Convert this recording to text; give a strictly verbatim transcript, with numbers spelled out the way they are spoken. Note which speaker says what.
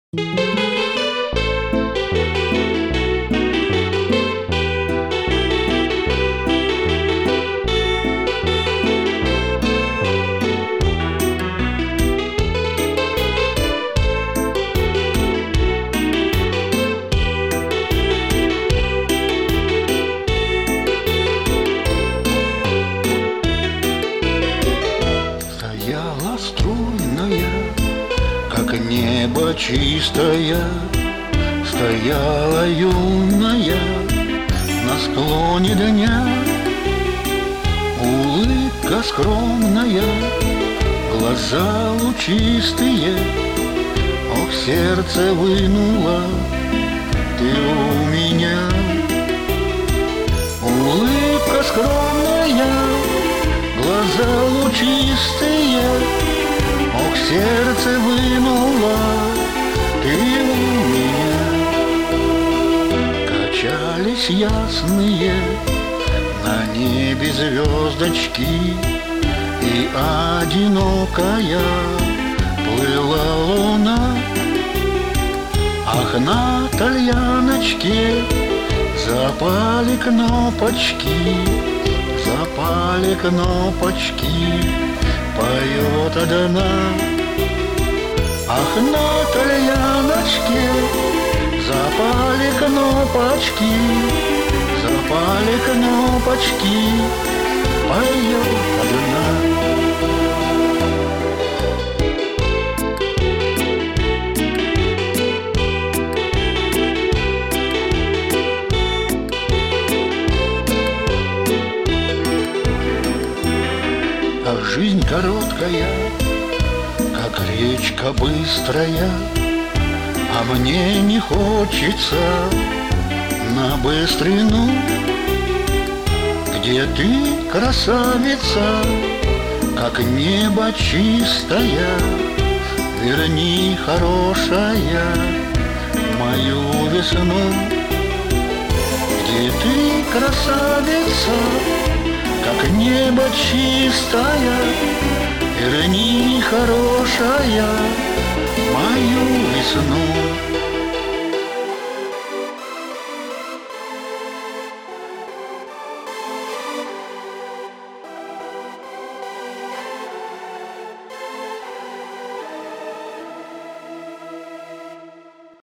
Speaker 1: Стояла стройная, как небо чистое, стояла юная на склоне дня. Улыбка скромная, глаза лучистые, ох, сердце вынула ты у меня. Улыбка скромная, глаза лучистые, ох, сердце вынула ты у меня. Качались ясные на небе звездочки, и одинокая плыла луна. Ах, на тальяночке запали кнопочки, запали кнопочки, поет одна. Ах, на тальяночке запали кнопочки, запали кнопочки, поет одна. А жизнь короткая, как речка быстрая, а мне не хочется на быстрину, где ты, красавица, как небо чистая, верни, хорошая, мою весну. Где ты, красавица, как небо чистая, верни, хорошая, мою весну.